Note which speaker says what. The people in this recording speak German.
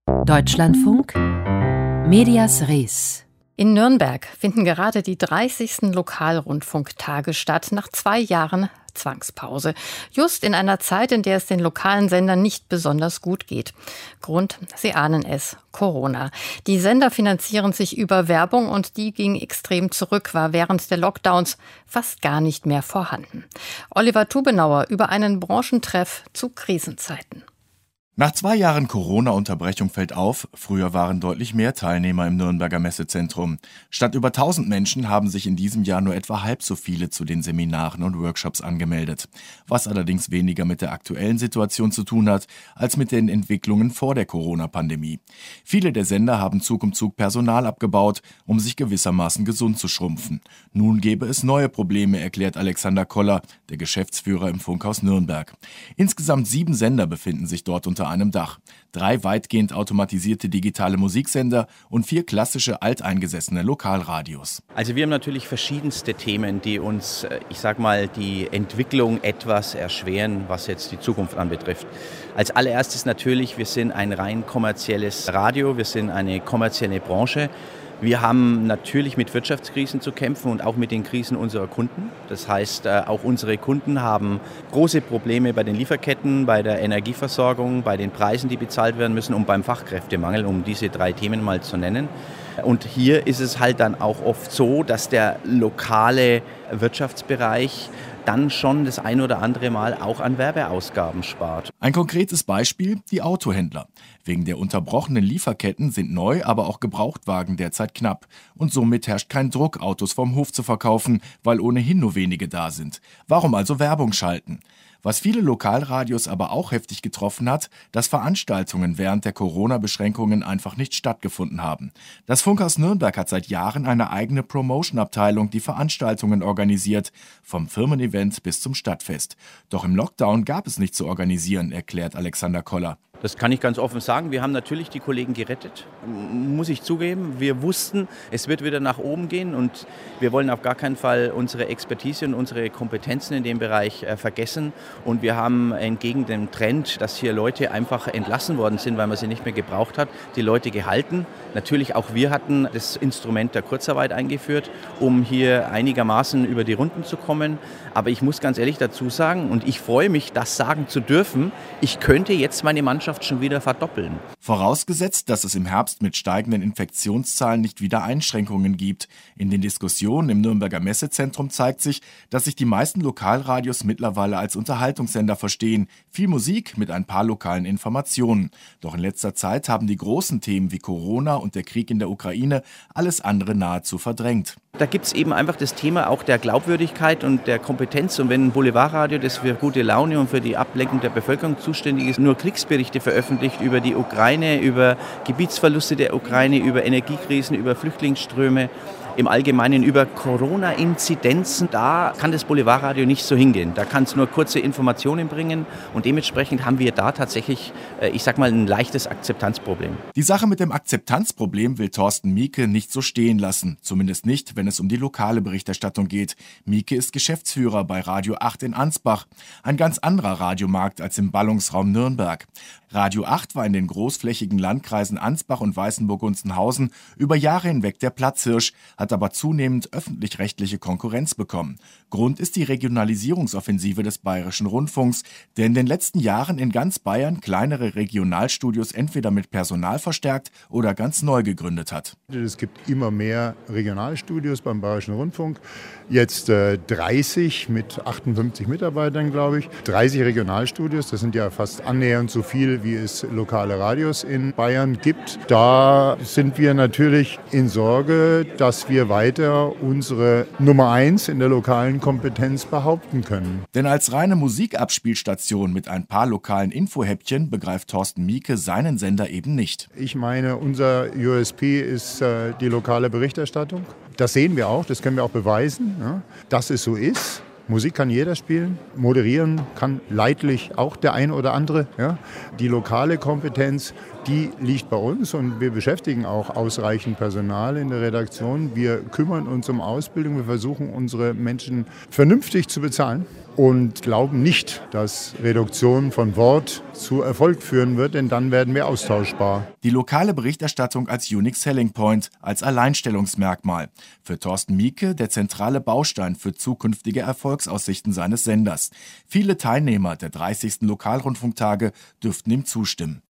Speaker 1: Deutschlandfunk Medias Res.
Speaker 2: In Nürnberg finden gerade die 30. Lokalrundfunktage statt, nach 2 Jahren Zwangspause. Just in einer Zeit, in der es den lokalen Sendern nicht besonders gut geht. Grund, Sie ahnen es, Corona. Die Sender finanzieren sich über Werbung und die ging extrem zurück, war während der Lockdowns fast gar nicht mehr vorhanden. Oliver Tubenauer über einen Branchentreff zu Krisenzeiten.
Speaker 3: Nach 2 Jahren Corona-Unterbrechung fällt auf, früher waren deutlich mehr Teilnehmer im Nürnberger Messezentrum. Statt über 1000 Menschen haben sich in diesem Jahr nur etwa halb so viele zu den Seminaren und Workshops angemeldet. Was allerdings weniger mit der aktuellen Situation zu tun hat, als mit den Entwicklungen vor der Corona-Pandemie. Viele der Sender haben Zug um Zug Personal abgebaut, um sich gewissermaßen gesund zu schrumpfen. Nun gäbe es neue Probleme, erklärt Alexander Koller, der Geschäftsführer im Funkhaus Nürnberg. Insgesamt 7 Sender befinden sich dort unter einem Dach. 3 weitgehend automatisierte digitale Musiksender und 4 klassische alteingesessene Lokalradios.
Speaker 4: Also wir haben natürlich verschiedenste Themen, die uns, die Entwicklung etwas erschweren, was jetzt die Zukunft anbetrifft. Als allererstes natürlich, wir sind ein rein kommerzielles Radio, wir sind eine kommerzielle Branche. Wir haben natürlich mit Wirtschaftskrisen zu kämpfen und auch mit den Krisen unserer Kunden. Das heißt, auch unsere Kunden haben große Probleme bei den Lieferketten, bei der Energieversorgung, bei den Preisen, die bezahlt werden müssen und beim Fachkräftemangel, um diese 3 Themen mal zu nennen. Und hier ist es halt dann auch oft so, dass der lokale Wirtschaftsbereich dann schon das ein oder andere Mal auch an Werbeausgaben spart.
Speaker 3: Ein konkretes Beispiel, die Autohändler. Wegen der unterbrochenen Lieferketten sind Neu-, aber auch Gebrauchtwagen derzeit knapp. Und somit herrscht kein Druck, Autos vom Hof zu verkaufen, weil ohnehin nur wenige da sind. Warum also Werbung schalten? Was viele Lokalradios aber auch heftig getroffen hat, dass Veranstaltungen während der Corona-Beschränkungen einfach nicht stattgefunden haben. Das Funkhaus Nürnberg hat seit Jahren eine eigene Promotion-Abteilung, die Veranstaltungen organisiert, vom Firmen-Event bis zum Stadtfest. Doch im Lockdown gab es nichts zu organisieren, erklärt Alexander Koller.
Speaker 4: Das kann ich ganz offen sagen. Wir haben natürlich die Kollegen gerettet, muss ich zugeben. Wir wussten, es wird wieder nach oben gehen und wir wollen auf gar keinen Fall unsere Expertise und unsere Kompetenzen in dem Bereich vergessen. Und wir haben entgegen dem Trend, dass hier Leute einfach entlassen worden sind, weil man sie nicht mehr gebraucht hat, die Leute gehalten. Natürlich auch wir hatten das Instrument der Kurzarbeit eingeführt, um hier einigermaßen über die Runden zu kommen. Aber ich muss ganz ehrlich dazu sagen, und ich freue mich, das sagen zu dürfen, ich könnte jetzt meine Mannschaft schon wieder verdoppeln.
Speaker 3: Vorausgesetzt, dass es im Herbst mit steigenden Infektionszahlen nicht wieder Einschränkungen gibt. In den Diskussionen im Nürnberger Messezentrum zeigt sich, dass sich die meisten Lokalradios mittlerweile als Unterhaltungssender verstehen. Viel Musik mit ein paar lokalen Informationen. Doch in letzter Zeit haben die großen Themen wie Corona und der Krieg in der Ukraine alles andere nahezu verdrängt.
Speaker 4: Da gibt es eben einfach das Thema auch der Glaubwürdigkeit und der Kompetenz. Und wenn ein Boulevardradio, das für gute Laune und für die Ablenkung der Bevölkerung zuständig ist, nur Kriegsberichte veröffentlicht über die Ukraine, über Gebietsverluste der Ukraine, über Energiekrisen, über Flüchtlingsströme, im Allgemeinen über Corona-Inzidenzen, da kann das Boulevardradio nicht so hingehen. Da kann es nur kurze Informationen bringen und dementsprechend haben wir da tatsächlich, ein leichtes Akzeptanzproblem.
Speaker 3: Die Sache mit dem Akzeptanzproblem will Thorsten Mieke nicht so stehen lassen. Zumindest nicht, wenn es um die lokale Berichterstattung geht. Mieke ist Geschäftsführer bei Radio 8 in Ansbach. Ein ganz anderer Radiomarkt als im Ballungsraum Nürnberg. Radio 8 war in den großflächigen Landkreisen Ansbach und Weißenburg-Gunzenhausen über Jahre hinweg der Platzhirsch, hat aber zunehmend öffentlich-rechtliche Konkurrenz bekommen. Grund ist die Regionalisierungsoffensive des Bayerischen Rundfunks, der in den letzten Jahren in ganz Bayern kleinere Regionalstudios entweder mit Personal verstärkt oder ganz neu gegründet hat.
Speaker 5: Es gibt immer mehr Regionalstudios beim Bayerischen Rundfunk. Jetzt 30 mit 58 Mitarbeitern, glaube ich. 30 Regionalstudios, das sind ja fast annähernd so viel, wie es lokale Radios in Bayern gibt. Da sind wir natürlich in Sorge, dass wir weiter unsere Nummer 1 in der lokalen Kompetenz behaupten können.
Speaker 3: Denn als reine Musikabspielstation mit ein paar lokalen Infohäppchen begreift Thorsten Mieke seinen Sender eben nicht.
Speaker 5: Ich meine, unser USP ist die lokale Berichterstattung. Das sehen wir auch, das können wir auch beweisen, ja, dass es so ist. Musik kann jeder spielen, moderieren kann leidlich auch der ein oder andere. Ja. Die lokale Kompetenz, Die liegt bei uns und wir beschäftigen auch ausreichend Personal in der Redaktion. Wir kümmern uns um Ausbildung, wir versuchen unsere Menschen vernünftig zu bezahlen und glauben nicht, dass Reduktion von Wort zu Erfolg führen wird, denn dann werden wir austauschbar.
Speaker 3: Die lokale Berichterstattung als Unique Selling Point, als Alleinstellungsmerkmal. Für Thorsten Mieke der zentrale Baustein für zukünftige Erfolgsaussichten seines Senders. Viele Teilnehmer der 30. Lokalrundfunktage dürften ihm zustimmen.